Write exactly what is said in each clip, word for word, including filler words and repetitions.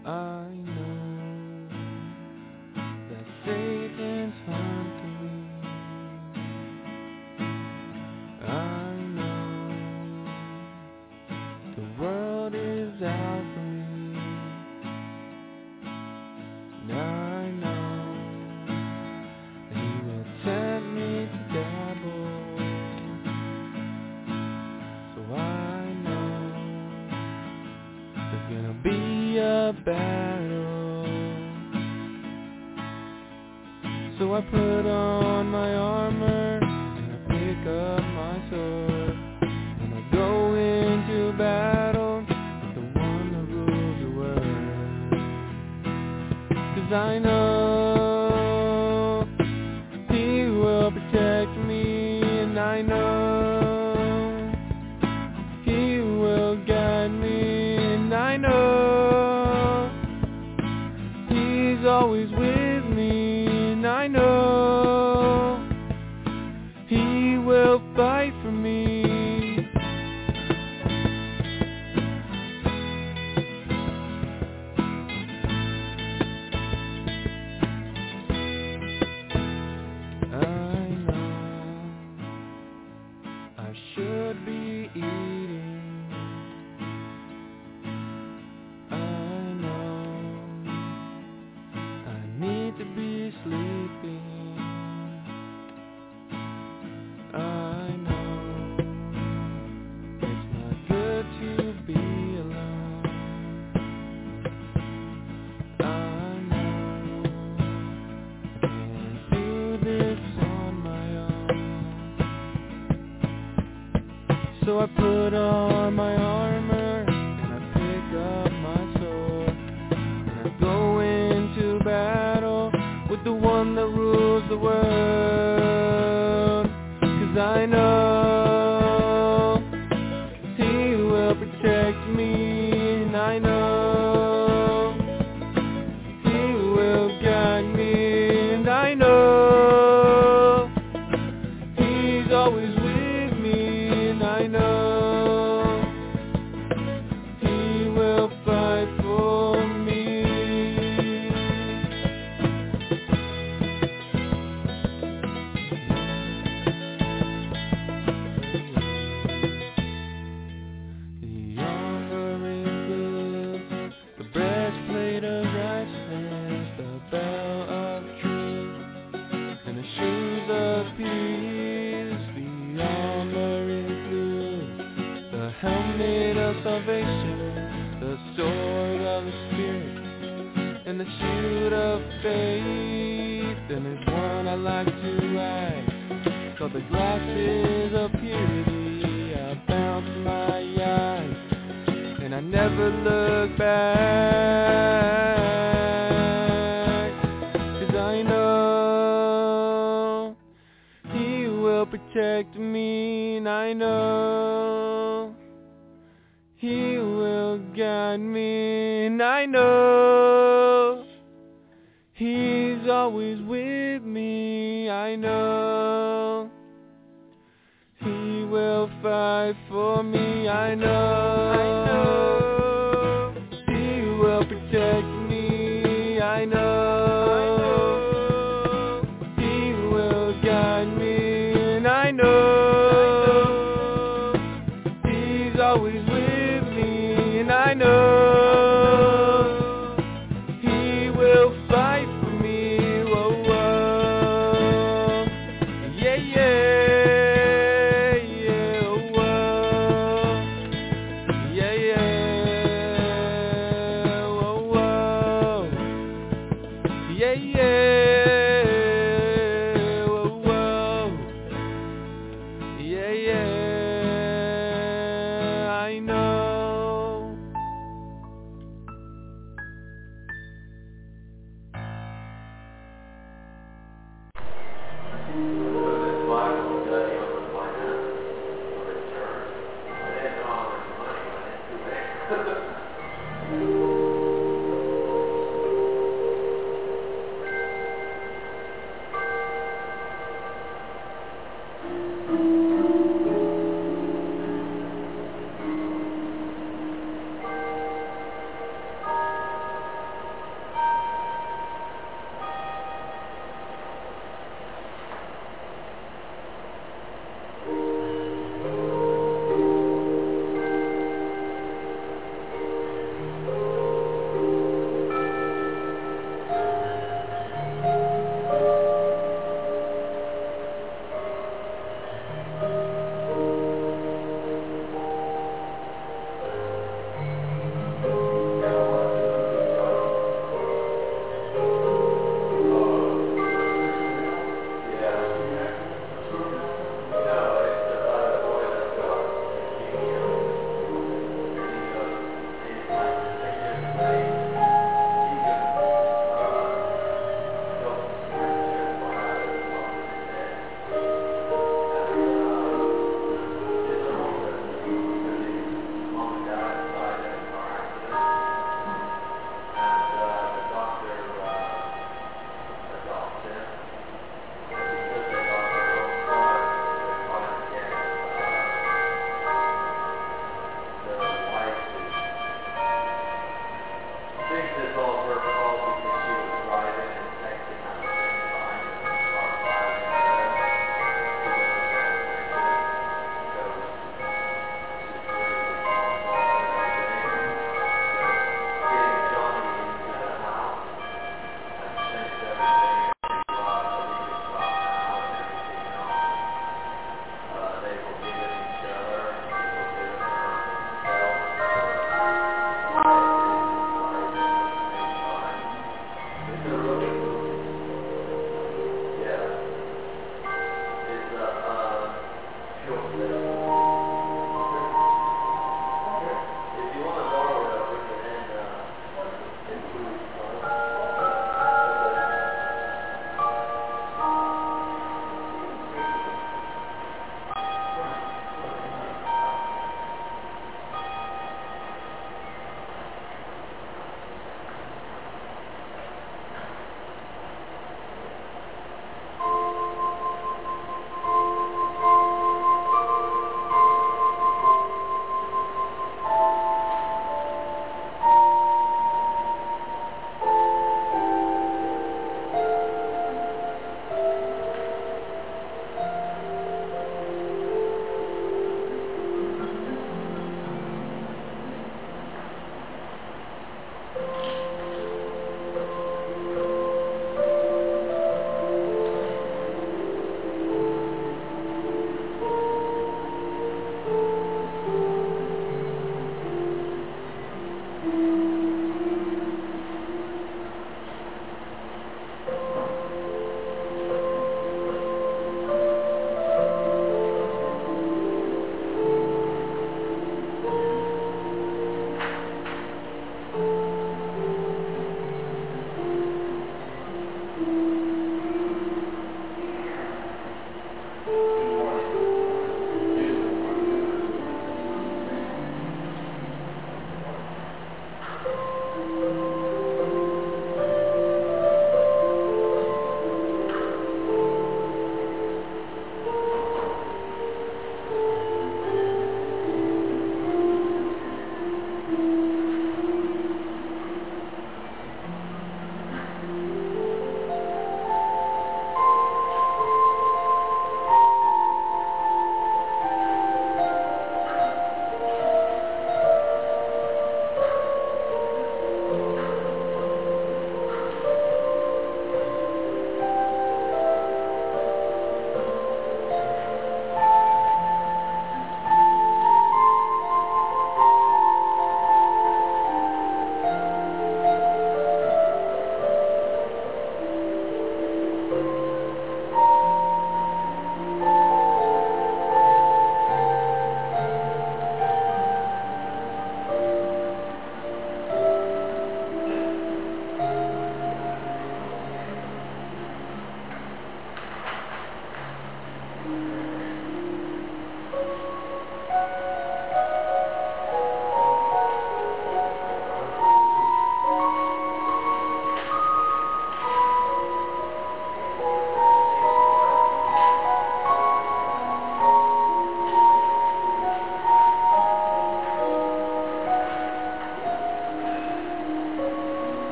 I know that Satan's hunting me. I know the world is out for me. And I know that he will tempt me to dabble. So I know there's gonna be a battle. So I put on my armor and I pick up my sword, and I go into battle with the one that rules the world. 'Cause I know he will protect me, and I know he will guide me, and I know he's always with me, and I know he will fight for me. I know I should be eating. I know I need to be sleeping. I know it's not good to be alone. I know I can't do this on my own. So I put on my armor and I pick up my sword, and I go into battle with the one that rules the world. 'Cause I know he will protect me, and I know he will guide me, and I know he's always with me, and I know he will fight for me. The armor is blue, the breastplate of righteousness, the belt of truth, and the shoes of peace. The armor is blue, the helmet of salvation, the sword of the Spirit, and the shield of faith. And there's one I like to ride, called the glasses of purity. I bounce my eyes, and I never look back. 'Cause I know he will protect me, and I know he will guide me, and I know he's always with me. I know he will fight for me. I know, I know he will protect me. I know, I know he will guide me, and I know he's always with me, and I know he will fight for me. Whoa, whoa. Yeah, yeah, yeah, whoa. Yeah, yeah, whoa, whoa. Yeah, yeah, whoa, whoa. Yeah, yeah, I know.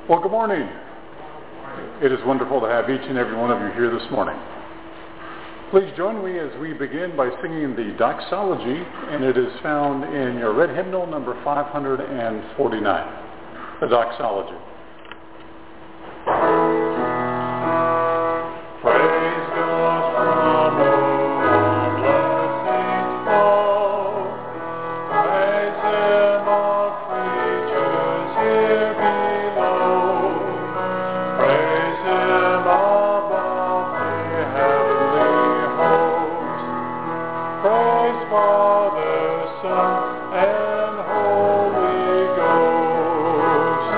Well, good morning. It is wonderful to have each and every one of you here this morning. Please join me as we begin by singing the doxology, and it is found in your red hymnal number five hundred forty-nine, the doxology. Praise God from whom blessings flow. Praise Him, all creatures here below. Praise Him above the heavenly host. Praise Father, Son, and Holy Ghost.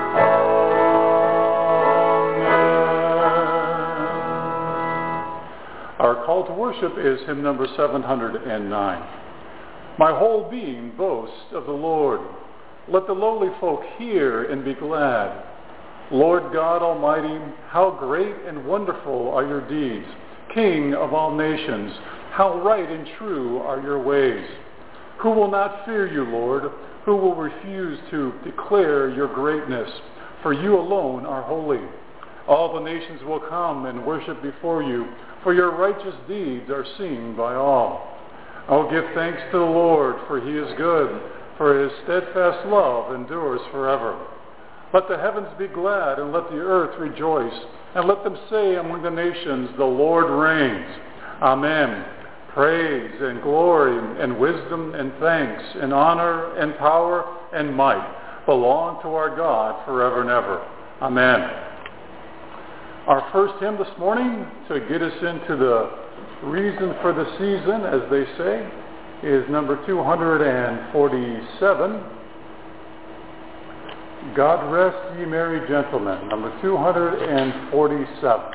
Our call to worship is hymn number seven hundred nine. My whole being boasts of the Lord. Let the lowly folk hear and be glad. Lord God Almighty, how great and wonderful are your deeds. King of all nations, how right and true are your ways. Who will not fear you, Lord? Who will refuse to declare your greatness? For you alone are holy. All the nations will come and worship before you, for your righteous deeds are seen by all. Oh, give thanks to the Lord, for he is good, for his steadfast love endures forever. Let the heavens be glad, and let the earth rejoice, and let them say among the nations, the Lord reigns. Amen. Praise and glory and wisdom and thanks and honor and power and might belong to our God forever and ever. Amen. Our first hymn this morning, to get us into the reason for the season, as they say, is number two hundred forty-seven. God rest ye merry gentlemen, number two hundred forty-seven.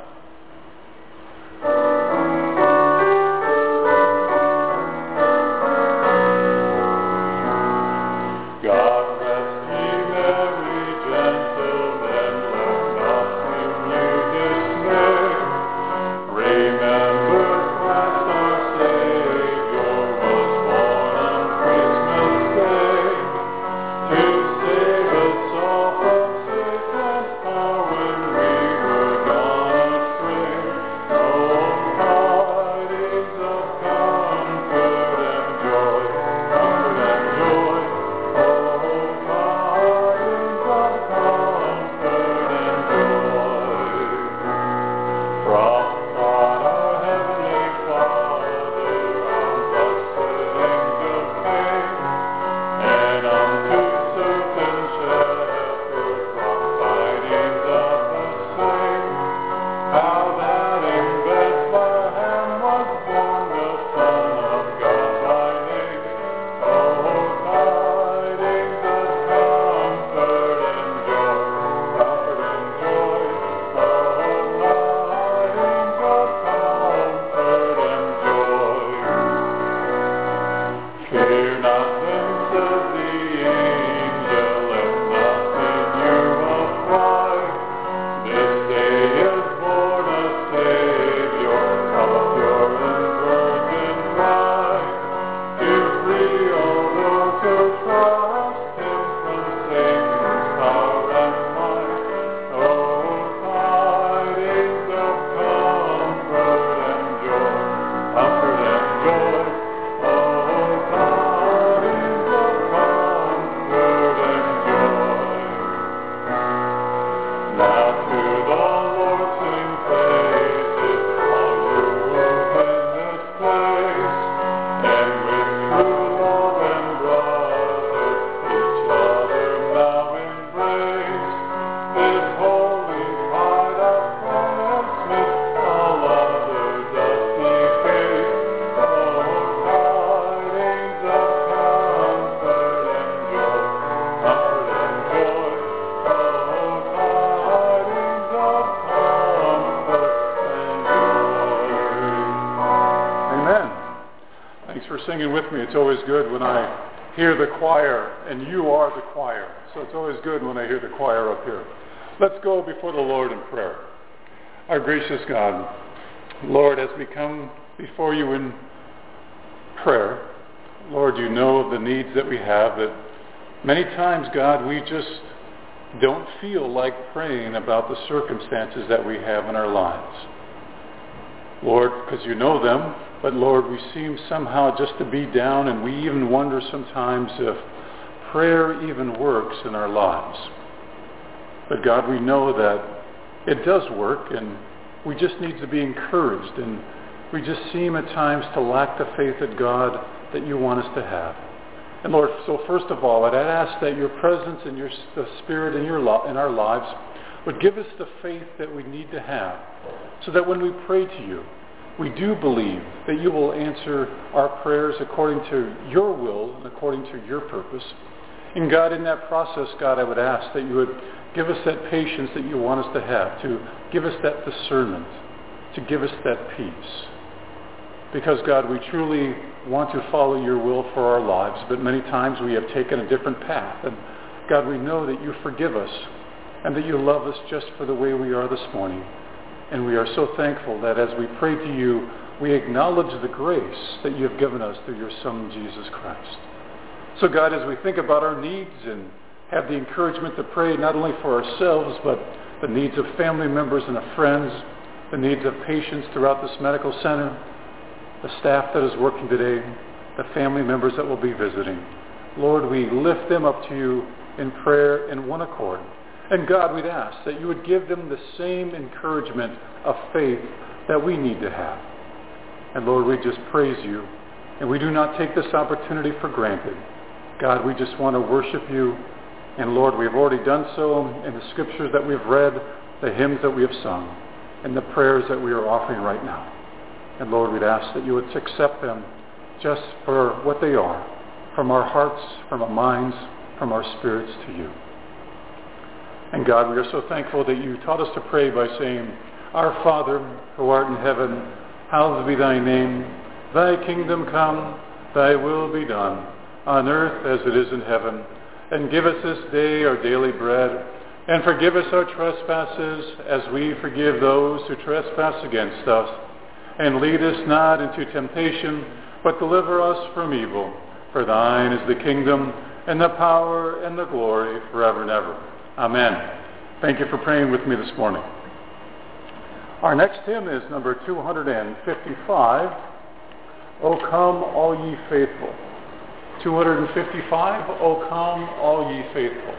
Singing with me. It's always good when I hear the choir, and you are the choir. So it's always good when I hear the choir up here. Let's go before the Lord in prayer. Our gracious God, Lord, as we come before you in prayer, Lord, you know the needs that we have, that many times, God, we just don't feel like praying about the circumstances that we have in our lives. Lord, because you know them, but Lord, we seem somehow just to be down, and we even wonder sometimes if prayer even works in our lives. But God, we know that it does work, and we just need to be encouraged, and we just seem at times to lack the faith that God, that you want us to have. And Lord, so first of all, I'd ask that your presence and your the Spirit in, your lo- in our lives would give us the faith that we need to have, so that when we pray to you, we do believe that you will answer our prayers according to your will and according to your purpose. And God, in that process, God, I would ask that you would give us that patience that you want us to have, to give us that discernment, to give us that peace. Because, God, we truly want to follow your will for our lives, but many times we have taken a different path. And God, we know that you forgive us and that you love us just for the way we are this morning. And we are so thankful that as we pray to you, we acknowledge the grace that you have given us through your Son, Jesus Christ. So God, as we think about our needs and have the encouragement to pray not only for ourselves, but the needs of family members and of friends, the needs of patients throughout this medical center, the staff that is working today, the family members that will be visiting. Lord, we lift them up to you in prayer in one accord. And God, we'd ask that you would give them the same encouragement of faith that we need to have. And Lord, we just praise you, and we do not take this opportunity for granted. God, we just want to worship you. And Lord, we've already done so in the scriptures that we've read, the hymns that we have sung, and the prayers that we are offering right now. And Lord, we'd ask that you would accept them just for what they are, from our hearts, from our minds, from our spirits to you. And God, we are so thankful that you taught us to pray by saying, Our Father, who art in heaven, hallowed be thy name. Thy kingdom come, thy will be done, on earth as it is in heaven. And give us this day our daily bread, and forgive us our trespasses as we forgive those who trespass against us. And lead us not into temptation, but deliver us from evil. For thine is the kingdom, and the power, and the glory, forever and ever. Amen. Thank you for praying with me this morning. Our next hymn is number two hundred fifty-five, O Come, All Ye Faithful. two hundred fifty-five, O Come, All Ye Faithful.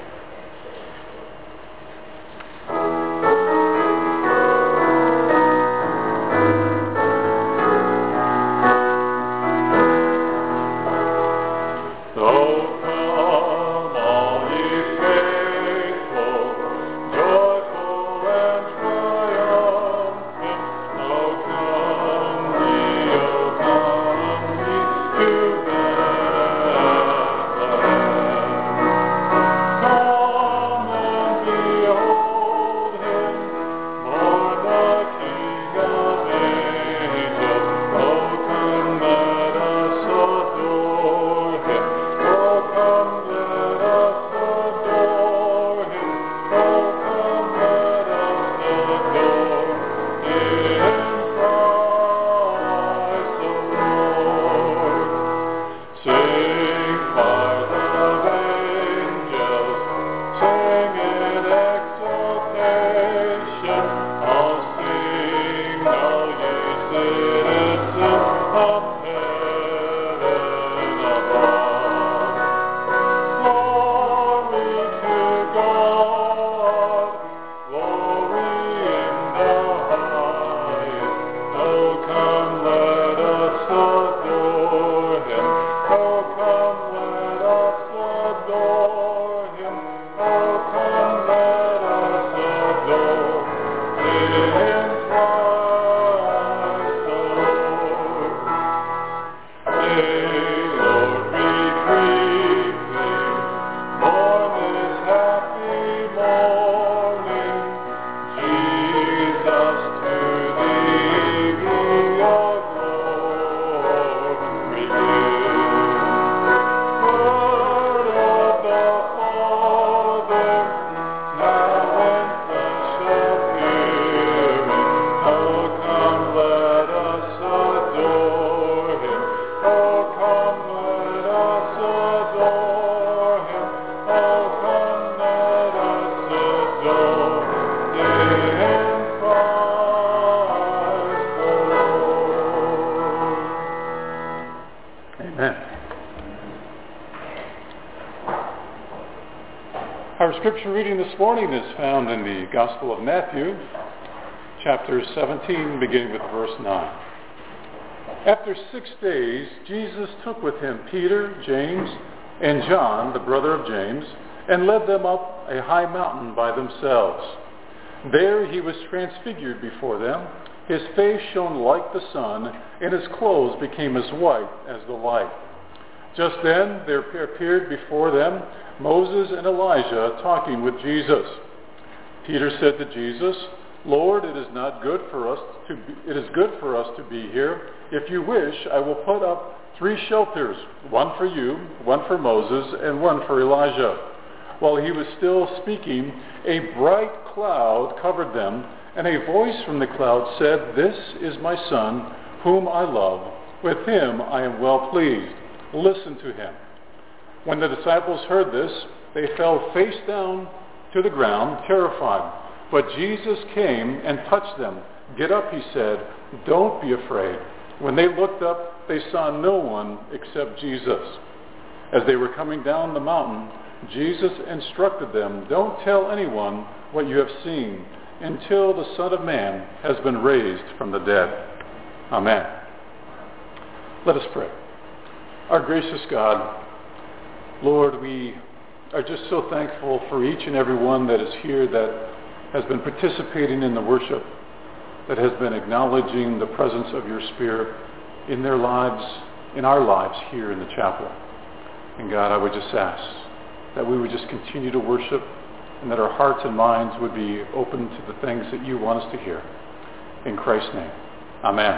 Our scripture reading this morning is found in the Gospel of Matthew, chapter seventeen, beginning with verse nine. After six days, Jesus took with him Peter, James, and John, the brother of James, and led them up a high mountain by themselves. There he was transfigured before them. His face shone like the sun, and his clothes became as white as the light. Just then there appeared before them Moses and Elijah talking with Jesus. Peter said to Jesus, "Lord, it is not good for us to be, it is good for us to be here. If you wish, I will put up three shelters, one for you, one for Moses, and one for Elijah." While he was still speaking, a bright cloud covered them, and a voice from the cloud said, "This is my Son, whom I love. With him I am well pleased. Listen to him." When the disciples heard this, they fell face down to the ground, terrified. But Jesus came and touched them. "Get up," he said. "Don't be afraid." When they looked up, they saw no one except Jesus. As they were coming down the mountain, Jesus instructed them, "Don't tell anyone what you have seen until the Son of Man has been raised from the dead." Amen. Let us pray. Our gracious God, Lord, we are just so thankful for each and every one that is here that has been participating in the worship, that has been acknowledging the presence of your Spirit in their lives, in our lives here in the chapel. And God, I would just ask that we would just continue to worship and that our hearts and minds would be open to the things that you want us to hear. In Christ's name, amen.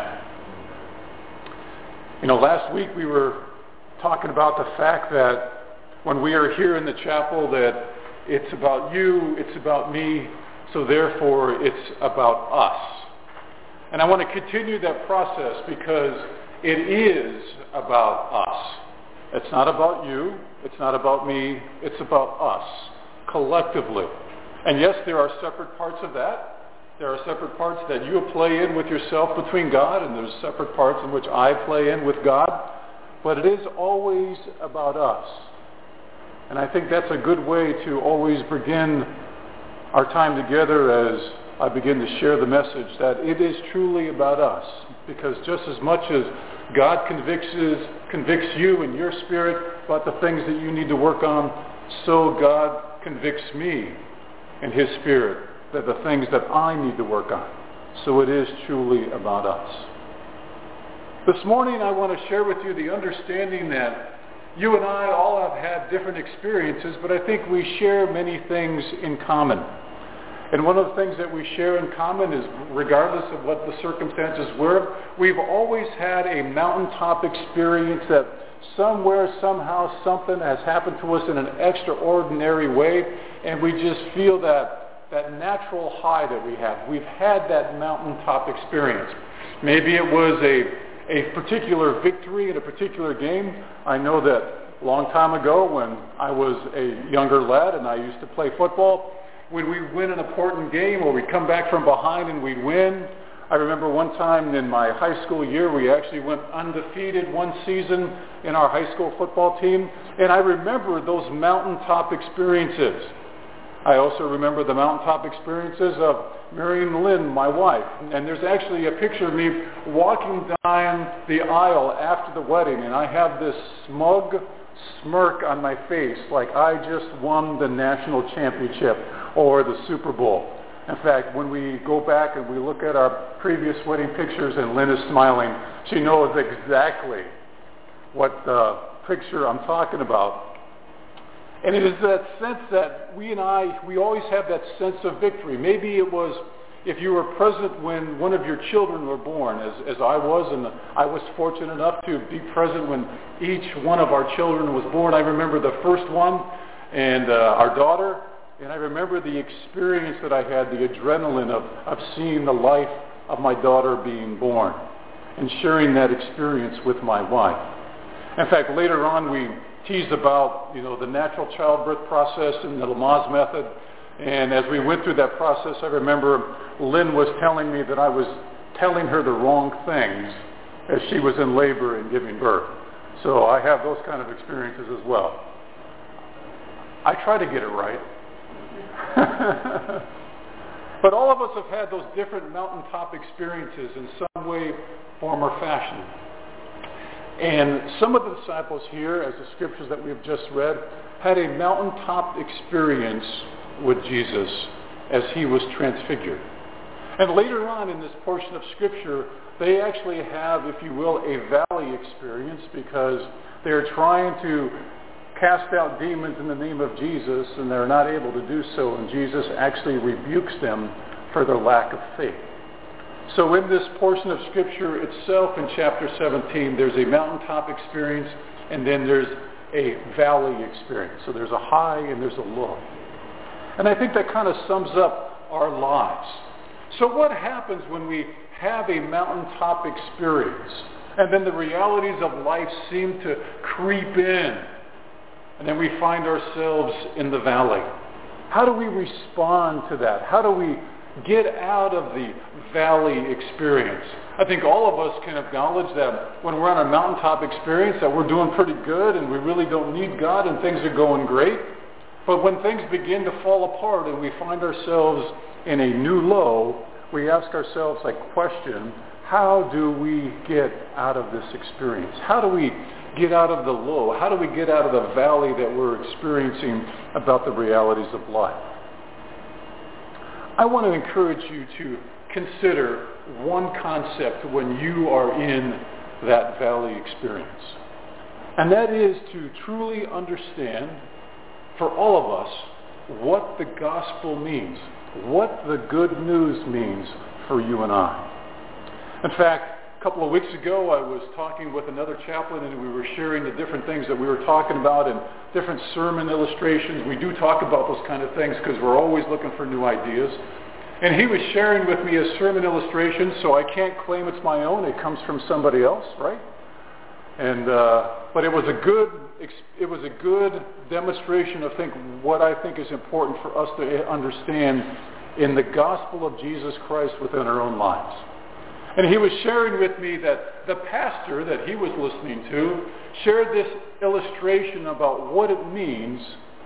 You know, last week we were talking about the fact that when we are here in the chapel that it's about you, it's about me, so therefore it's about us. And I want to continue that process because it is about us. It's not about you, it's not about me, it's about us, collectively. And yes, there are separate parts of that. There are separate parts that you play in with yourself between God, and there's separate parts in which I play in with God. But it is always about us. And I think that's a good way to always begin our time together as I begin to share the message that it is truly about us. Because just as much as God convicts, convicts you in your spirit about the things that you need to work on, so God convicts me in his spirit that the things that I need to work on. So it is truly about us. This morning I want to share with you the understanding that you and I all have had different experiences, but I think we share many things in common. And one of the things that we share in common is, regardless of what the circumstances were, we've always had a mountaintop experience that somewhere, somehow, something has happened to us in an extraordinary way, and we just feel that, that natural high that we have. We've had that mountaintop experience. Maybe it was a a particular victory in a particular game. I know that a long time ago when I was a younger lad and I used to play football, when we win an important game or we'd come back from behind and we'd win. I remember one time in my high school year we actually went undefeated one season in our high school football team, and I remember those mountaintop experiences. I also remember the mountaintop experiences of marrying Lynn, my wife. And there's actually a picture of me walking down the aisle after the wedding, and I have this smug smirk on my face like I just won the national championship or the Super Bowl. In fact, when we go back and we look at our previous wedding pictures and Lynn is smiling, she knows exactly what uh, picture I'm talking about. And it is that sense that we and I, we always have that sense of victory. Maybe it was if you were present when one of your children were born, as, as I was, and I was fortunate enough to be present when each one of our children was born. I remember the first one and uh, our daughter, and I remember the experience that I had, the adrenaline of, of seeing the life of my daughter being born and sharing that experience with my wife. In fact, later on we teased about, you know, the natural childbirth process and the Lamaze method. And as we went through that process, I remember Lynn was telling me that I was telling her the wrong things as she was in labor and giving birth. So I have those kind of experiences as well. I try to get it right. But all of us have had those different mountaintop experiences in some way, form, or fashion. And some of the disciples here, as the scriptures that we have just read, had a mountaintop experience with Jesus as he was transfigured. And later on in this portion of scripture, they actually have, if you will, a valley experience because they're trying to cast out demons in the name of Jesus, and they're not able to do so, and Jesus actually rebukes them for their lack of faith. So in this portion of Scripture itself, in chapter seventeen, there's a mountaintop experience, and then there's a valley experience. So there's a high and there's a low. And I think that kind of sums up our lives. So what happens when we have a mountaintop experience, and then the realities of life seem to creep in, and then we find ourselves in the valley? How do we respond to that? How do we get out of the valley experience? I think all of us can acknowledge that when we're on a mountaintop experience that we're doing pretty good and we really don't need God and things are going great. But when things begin to fall apart and we find ourselves in a new low, we ask ourselves a question: how do we get out of this experience? How do we get out of the low? How do we get out of the valley that we're experiencing about the realities of life? I want to encourage you to consider one concept when you are in that valley experience. And that is to truly understand, for all of us, what the gospel means, what the good news means for you and I. In fact, a couple of weeks ago, I was talking with another chaplain, and we were sharing the different things that we were talking about and different sermon illustrations. We do talk about those kind of things because we're always looking for new ideas. And he was sharing with me a sermon illustration, so I can't claim it's my own. It comes from somebody else, right? And uh, but it was a good it was a good demonstration of think what I think is important for us to understand in the gospel of Jesus Christ within our own lives. And he was sharing with me that the pastor that he was listening to shared this illustration about what it means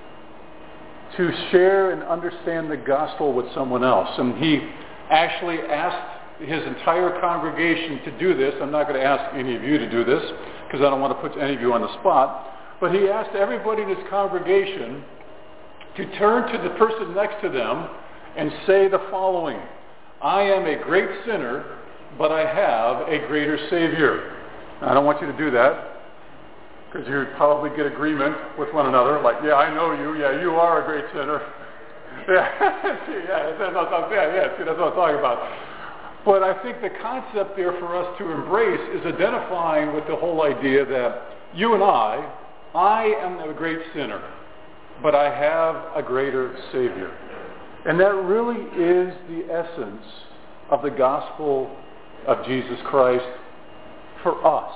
to share and understand the gospel with someone else. And he actually asked his entire congregation to do this. I'm not going to ask any of you to do this because I don't want to put any of you on the spot. But he asked everybody in his congregation to turn to the person next to them and say the following: I am a great sinner, but I have a greater Savior. Now, I don't want you to do that because you'd probably get agreement with one another, like, yeah, I know you, yeah, you are a great sinner. Yeah, see, yeah, that's what, yeah, yeah, see, that's what I'm talking about. But I think the concept there for us to embrace is identifying with the whole idea that you and I, I am a great sinner, but I have a greater Savior. And that really is the essence of the gospel of Jesus Christ for us.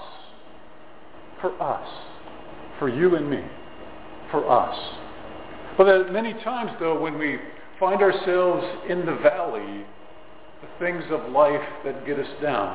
For us. For you and me. For us. But many times, though, when we find ourselves in the valley, the things of life that get us down,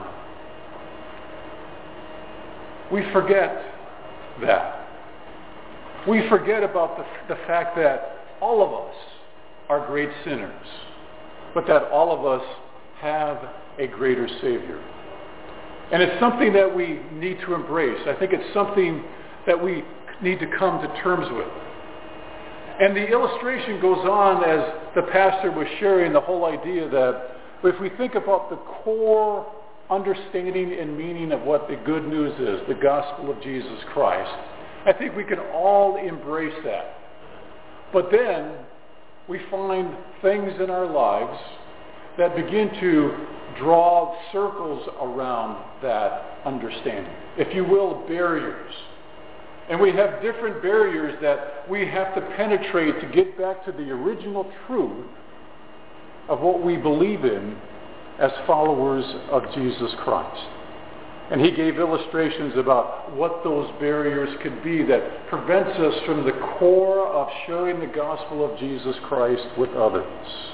we forget that. We forget about the, the fact that all of us are great sinners, but that all of us have a greater Savior. And it's something that we need to embrace. I think it's something that we need to come to terms with. And the illustration goes on as the pastor was sharing the whole idea that if we think about the core understanding and meaning of what the good news is, the gospel of Jesus Christ, I think we can all embrace that. But then we find things in our lives that begin to draw circles around that understanding. If you will, barriers. And we have different barriers that we have to penetrate to get back to the original truth of what we believe in as followers of Jesus Christ. And he gave illustrations about what those barriers could be that prevents us from the core of sharing the gospel of Jesus Christ with others.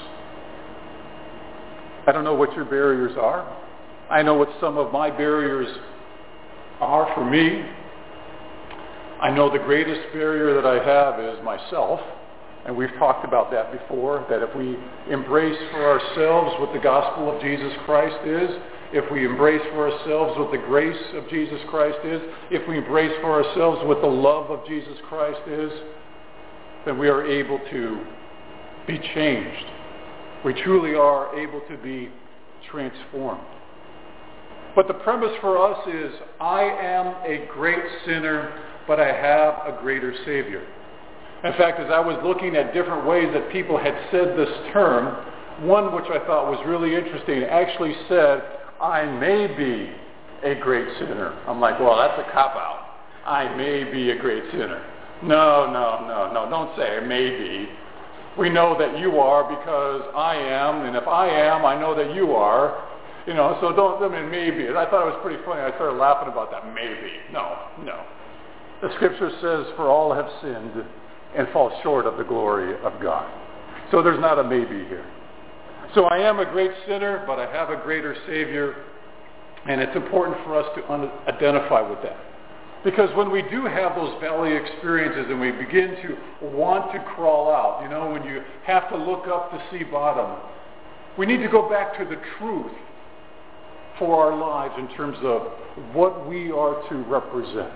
I don't know what your barriers are. I know what some of my barriers are for me. I know the greatest barrier that I have is myself. And we've talked about that before, that if we embrace for ourselves what the gospel of Jesus Christ is, if we embrace for ourselves what the grace of Jesus Christ is, if we embrace for ourselves what the love of Jesus Christ is, then we are able to be changed. We truly are able to be transformed. But the premise for us is, I am a great sinner, but I have a greater Savior. In fact, as I was looking at different ways that people had said this term, one which I thought was really interesting actually said, I may be a great sinner. I'm like, well, that's a cop-out. I may be a great sinner. No, no, no, no, don't say maybe. We know that you are because I am, and if I am, I know that you are. You know, so don't, I mean, maybe. I thought it was pretty funny. I started laughing about that, maybe. No, no. The scripture says, for all have sinned and fall short of the glory of God. So there's not a maybe here. So I am a great sinner, but I have a greater Savior, and it's important for us to un- identify with that. Because when we do have those valley experiences and we begin to want to crawl out, you know, when you have to look up to see bottom, we need to go back to the truth for our lives in terms of what we are to represent.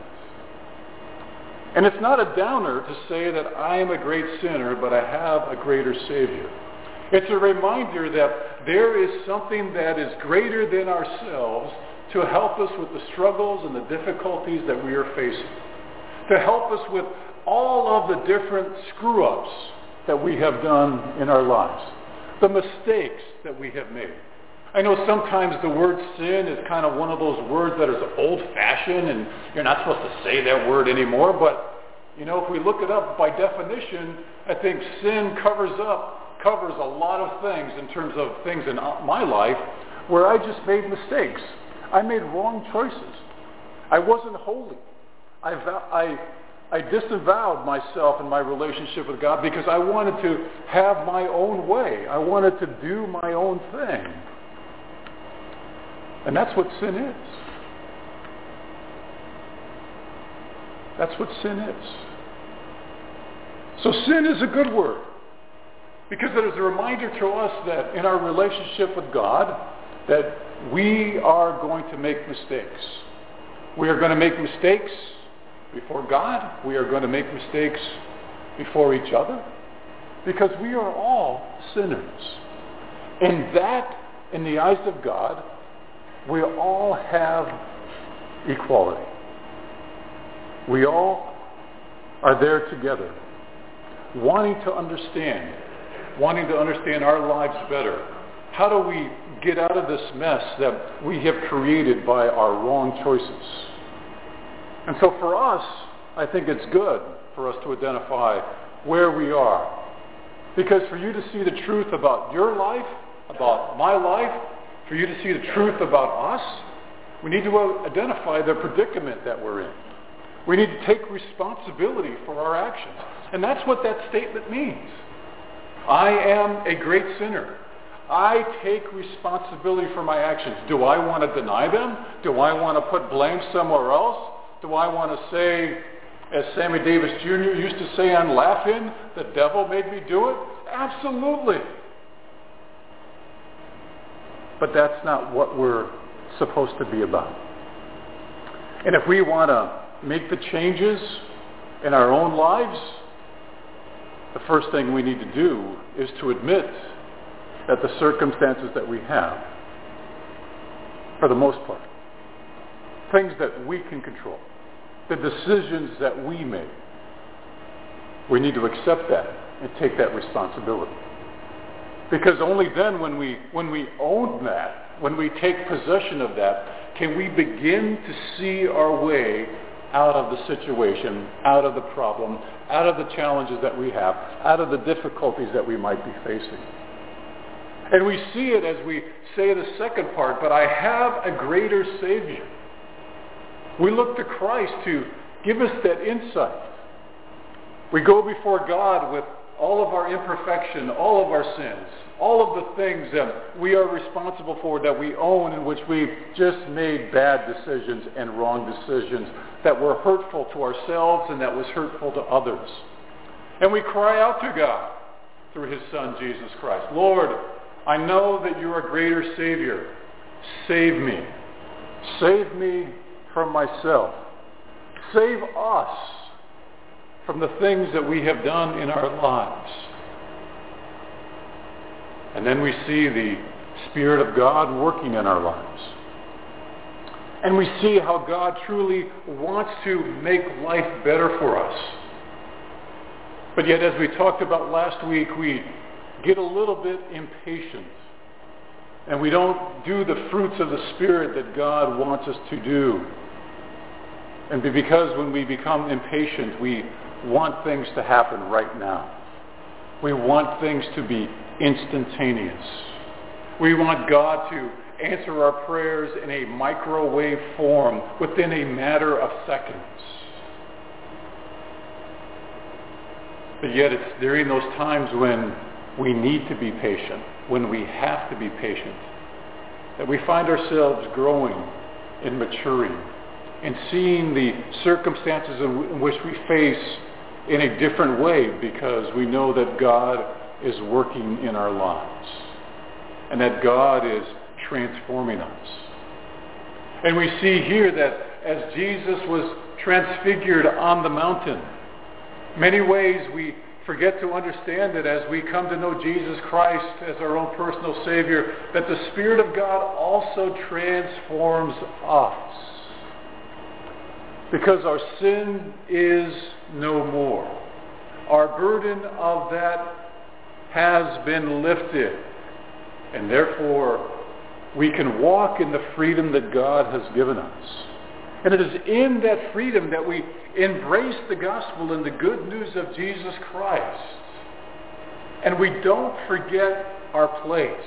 And it's not a downer to say that I am a great sinner, but I have a greater Savior. It's a reminder that there is something that is greater than ourselves to help us with the struggles and the difficulties that we are facing, to help us with all of the different screw-ups that we have done in our lives, the mistakes that we have made. I know sometimes the word sin is kind of one of those words that is old-fashioned and you're not supposed to say that word anymore, but you know, if we look it up by definition, I think sin covers up covers a lot of things in terms of things in my life where I just made mistakes. I made wrong choices. I wasn't holy. I, I, I disavowed myself and my relationship with God because I wanted to have my own way. I wanted to do my own thing. And that's what sin is. That's what sin is. So sin is a good word. Because it is a reminder to us that in our relationship with God, that we are going to make mistakes. We are going to make mistakes before God. We are going to make mistakes before each other. Because we are all sinners. And that, in the eyes of God, we all have equality. We all are there together, wanting to understand wanting to understand our lives better. How do we get out of this mess that we have created by our wrong choices? And so for us, I think it's good for us to identify where we are. Because for you to see the truth about your life, about my life, for you to see the truth about us, we need to identify the predicament that we're in. We need to take responsibility for our actions. And that's what that statement means. I am a great sinner. I take responsibility for my actions. Do I want to deny them? Do I want to put blame somewhere else? Do I want to say, as Sammy Davis Junior used to say on Laugh-In, the devil made me do it? Absolutely. But that's not what we're supposed to be about. And if we want to make the changes in our own lives, the first thing we need to do is to admit that the circumstances that we have, for the most part, things that we can control, the decisions that we make, we need to accept that and take that responsibility. Because only then when we when we own that, when we take possession of that, can we begin to see our way out of the situation, out of the problem, out of the challenges that we have, out of the difficulties that we might be facing. And we see it as we say the second part, but I have a greater Savior. We look to Christ to give us that insight. We go before God with all of our imperfection, all of our sins, all of the things that we are responsible for, that we own, in which we've just made bad decisions and wrong decisions that were hurtful to ourselves and that was hurtful to others. And we cry out to God through his Son, Jesus Christ. Lord, I know that you are a greater Savior. Save me. Save me from myself. Save us from the things that we have done in our lives. And then we see the Spirit of God working in our lives. And we see how God truly wants to make life better for us. But yet, as we talked about last week, we get a little bit impatient. And we don't do the fruits of the Spirit that God wants us to do. And because when we become impatient, we want things to happen right now. We want things to be instantaneous. We want God to answer our prayers in a microwave form within a matter of seconds. But yet it's during those times when we need to be patient, when we have to be patient, that we find ourselves growing and maturing and seeing the circumstances in which we face in a different way, because we know that God is working in our lives and that God is transforming us. And we see here that as Jesus was transfigured on the mountain, many ways we forget to understand that as we come to know Jesus Christ as our own personal Savior, that the Spirit of God also transforms us. Because our sin is no more. Our burden of that has been lifted. And therefore, we can walk in the freedom that God has given us. And it is in that freedom that we embrace the gospel and the good news of Jesus Christ. And we don't forget our place.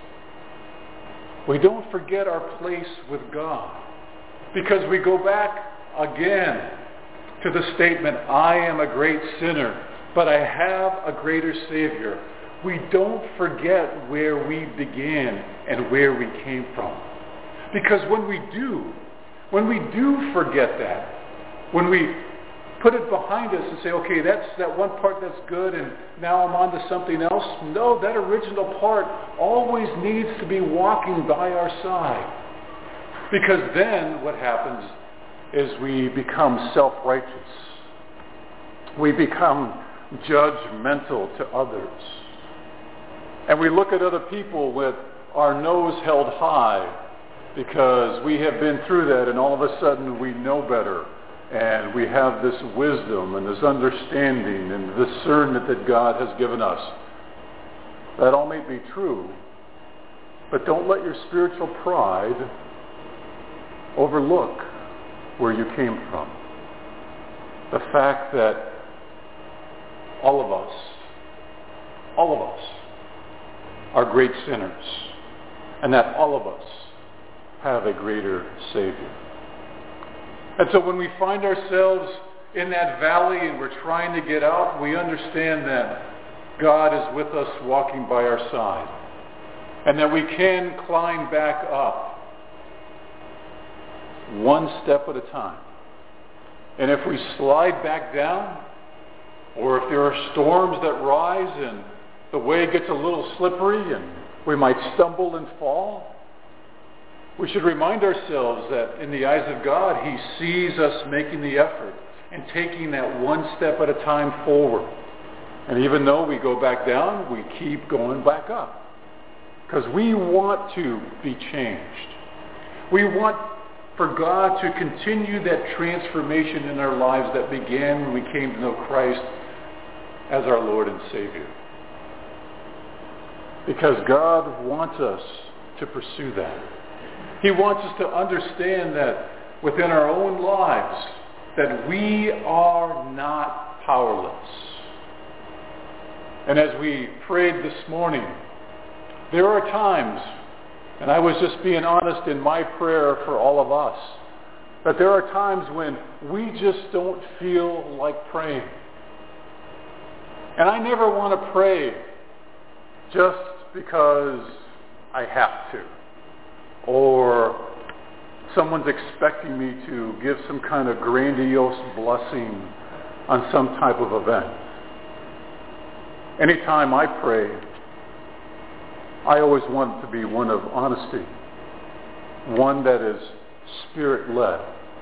We don't forget our place with God. Because we go back again to the statement, I am a great sinner, but I have a greater Savior. We don't forget where we began and where we came from. Because when we do, when we do forget that, when we put it behind us and say, okay, that's that one part that's good and now I'm on to something else. No, that original part always needs to be walking by our side. Because then what happens is we become self-righteous. We become judgmental to others. And we look at other people with our nose held high because we have been through that, and all of a sudden we know better. And we have this wisdom and this understanding and discernment that God has given us. That all may be true, but don't let your spiritual pride overlook where you came from. The fact that all of us, all of us are great sinners, and that all of us have a greater Savior. And so when we find ourselves in that valley and we're trying to get out, we understand that God is with us walking by our side, and that we can climb back up one step at a time. And if we slide back down, or if there are storms that rise and the way gets a little slippery and we might stumble and fall, we should remind ourselves that in the eyes of God, he sees us making the effort and taking that one step at a time forward. And even though we go back down, we keep going back up. Because we want to be changed. We want for God to continue that transformation in our lives that began when we came to know Christ as our Lord and Savior. Because God wants us to pursue that. He wants us to understand that within our own lives, that we are not powerless. And as we prayed this morning, there are times, and I was just being honest in my prayer for all of us, that there are times when we just don't feel like praying. And I never want to pray just because I have to, or someone's expecting me to give some kind of grandiose blessing on some type of event. Anytime I pray, I always want it to be one of honesty, one that is Spirit-led,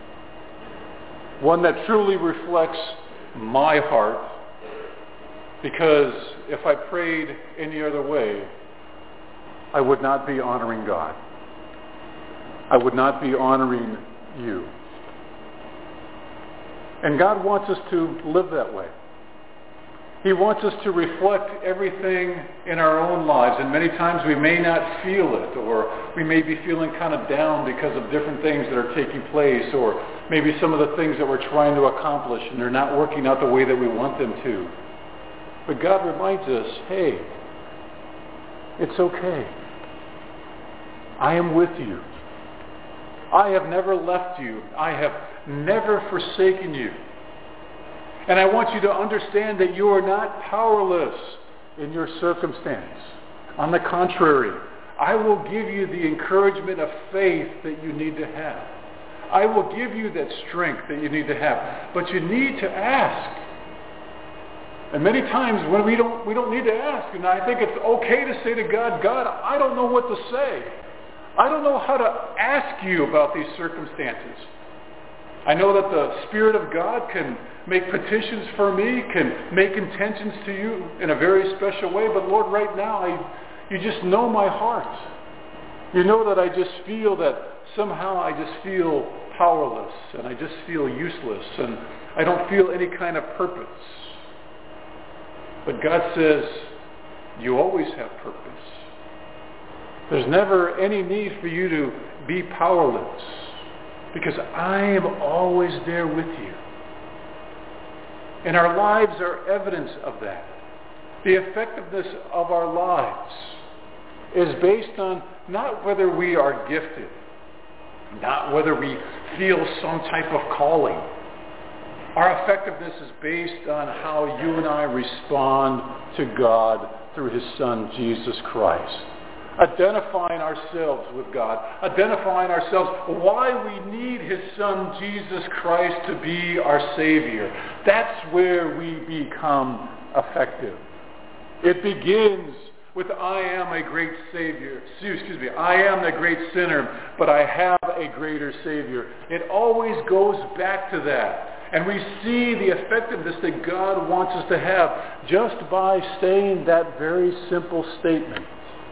one that truly reflects my heart, because if I prayed any other way, I would not be honoring God. I would not be honoring you. And God wants us to live that way. He wants us to reflect everything in our own lives, and many times we may not feel it, or we may be feeling kind of down because of different things that are taking place, or maybe some of the things that we're trying to accomplish and they're not working out the way that we want them to. But God reminds us, hey, it's okay. I am with you. I have never left you. I have never forsaken you. And I want you to understand that you are not powerless in your circumstance. On the contrary, I will give you the encouragement of faith that you need to have. I will give you that strength that you need to have. But you need to ask. And many times when we don't we don't need to ask, and I think it's okay to say to God, God, I don't know what to say. I don't know how to ask you about these circumstances. I know that the Spirit of God can make petitions for me, can make intentions to you in a very special way, but Lord, right now, I, you just know my heart. You know that I just feel that somehow I just feel powerless, and I just feel useless, and I don't feel any kind of purpose. But God says, you always have purpose. There's never any need for you to be powerless, because I am always there with you. And our lives are evidence of that. The effectiveness of our lives is based on not whether we are gifted, not whether we feel some type of calling. Our effectiveness is based on how you and I respond to God through His Son, Jesus Christ. Identifying ourselves with God, identifying ourselves why we need His Son, Jesus Christ, to be our Savior. That's where we become effective. It begins with, I am a great Savior. Excuse me, I am the great sinner, but I have a greater Savior. It always goes back to that. And we see the effectiveness that God wants us to have just by saying that very simple statement.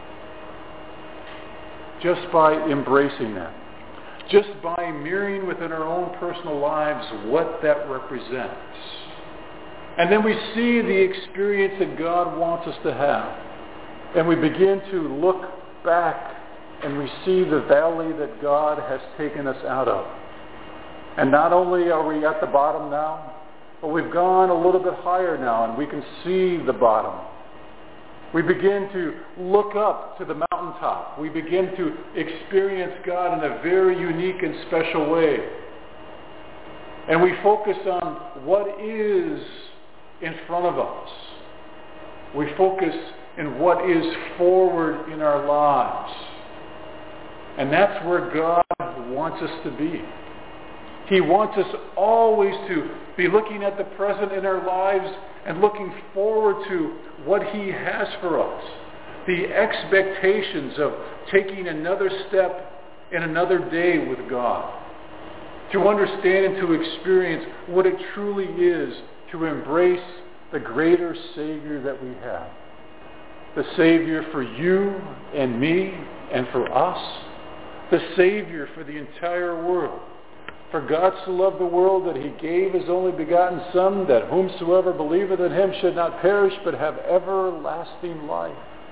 Just by embracing that. Just by mirroring within our own personal lives what that represents. And then we see the experience that God wants us to have. And we begin to look back and we see the valley that God has taken us out of. And not only are we at the bottom now, but we've gone a little bit higher now and we can see the bottom. We begin to look up to the mountaintop. We begin to experience God in a very unique and special way. And we focus on what is in front of us. We focus on what is forward in our lives. And that's where God wants us to be. He wants us always to be looking at the present in our lives and looking forward to what He has for us. The expectations of taking another step in another day with God. To understand and to experience what it truly is to embrace the greater Savior that we have. The Savior for you and me and for us. The Savior for the entire world. For God so loved the world that He gave His only begotten Son, that whomsoever believeth in Him should not perish, but have everlasting life.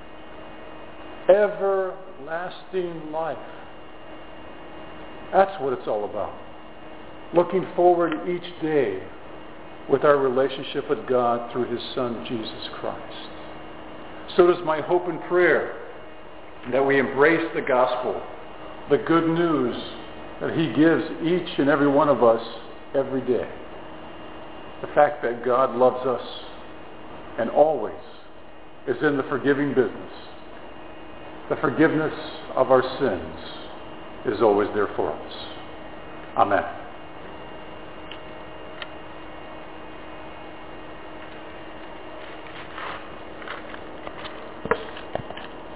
Everlasting life. That's what it's all about. Looking forward each day with our relationship with God through His Son, Jesus Christ. So does my hope and prayer that we embrace the gospel, the good news that He gives each and every one of us every day. The fact that God loves us and always is in the forgiving business. The forgiveness of our sins is always there for us. Amen.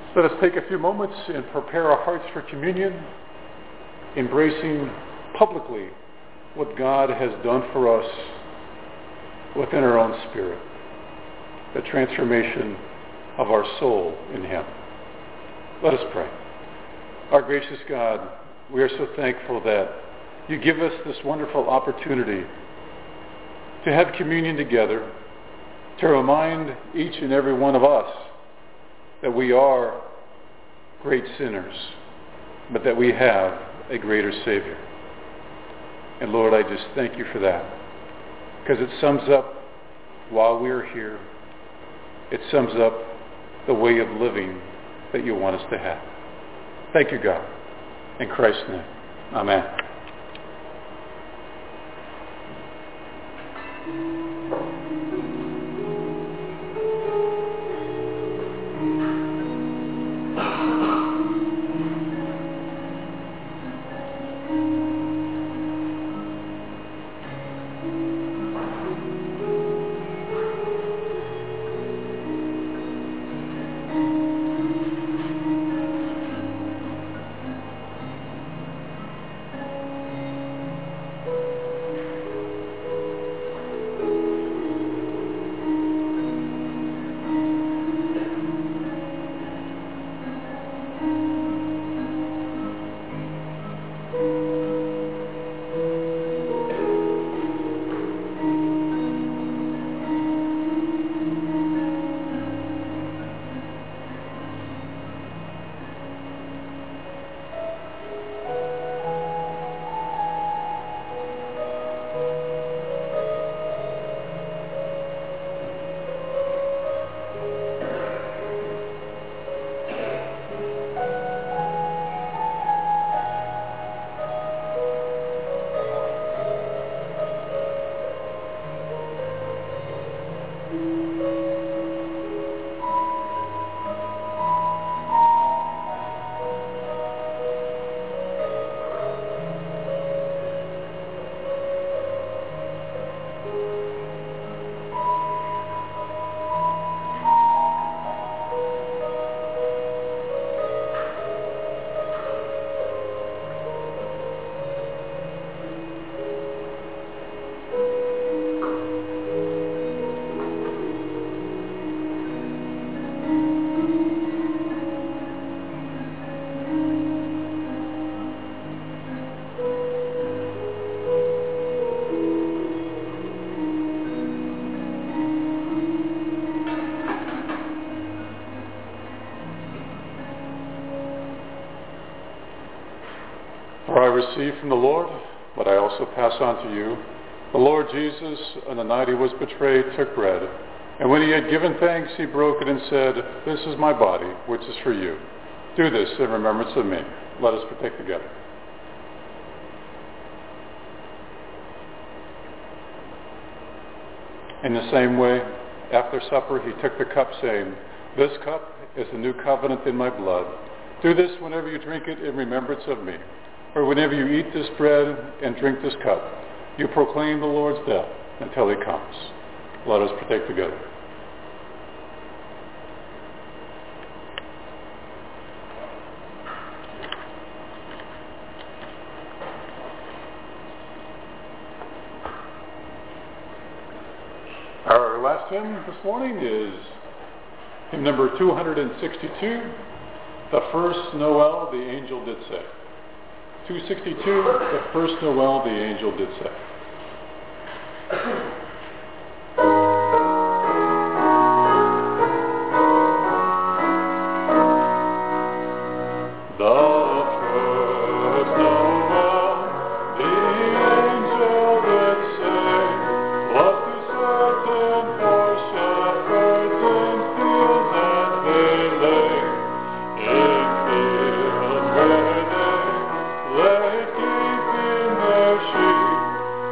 Let us take a few moments and prepare our hearts for communion, embracing publicly what God has done for us within our own spirit, the transformation of our soul in Him. Let us pray. Our gracious God, we are so thankful that you give us this wonderful opportunity to have communion together, to remind each and every one of us that we are great sinners, but that we have a greater Savior. And Lord, I just thank you for that, because it sums up, while we are here, it sums up the way of living that you want us to have. Thank you, God. In Christ's name, amen. For I received from the Lord what I also pass on to you. The Lord Jesus, on the night he was betrayed, took bread, and when he had given thanks, he broke it and said, "This is my body, which is for you. Do this in remembrance of me." Let us partake together. In the same way, after supper, he took the cup, saying, "This cup is the new covenant in my blood. Do this whenever you drink it in remembrance of me. For whenever you eat this bread and drink this cup, you proclaim the Lord's death until he comes." Let us partake together. Our last hymn this morning is hymn number two hundred sixty-two, "The First Noel the Angel Did Say." two sixty-two, "The First Noel the Angel Did Say." Lay keeping their sheep,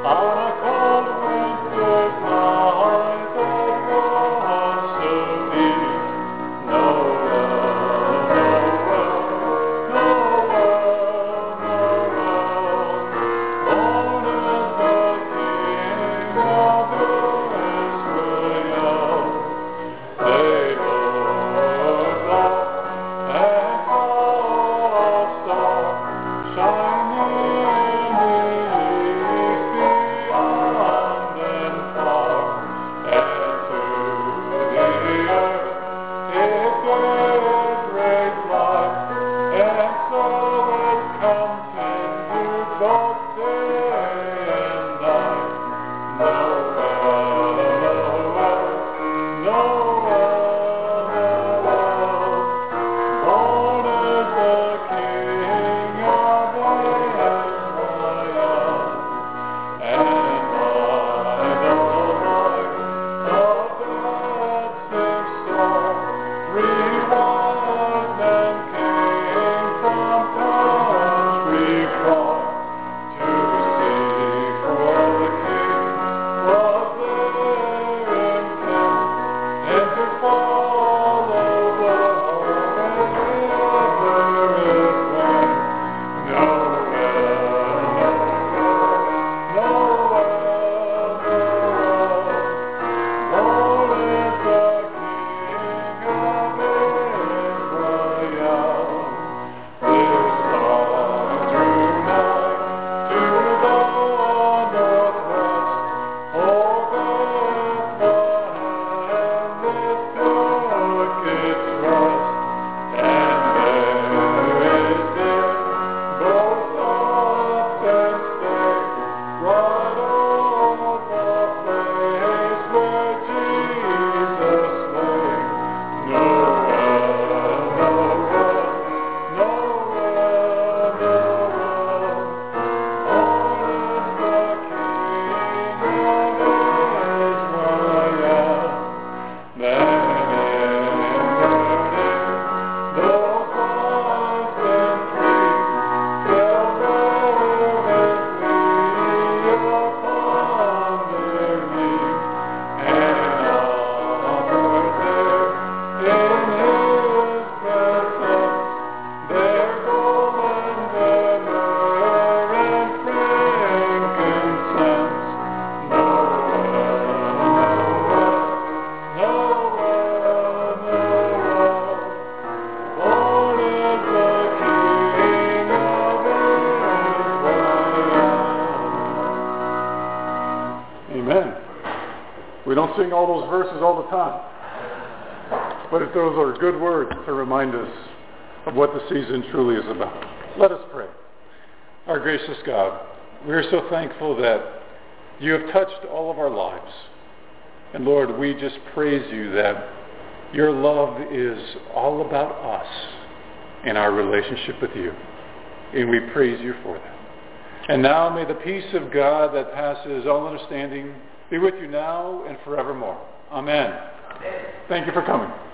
Amen. We don't sing all those verses all the time. But if those are good words to remind us of what the season truly is about. Let us pray. Our gracious God, we are so thankful that you have touched all of our lives. And Lord, we just praise you that your love is all about us and our relationship with you. And we praise you for that. And now may the peace of God that passes all understanding be with you now and forevermore. Amen. Amen. Thank you for coming.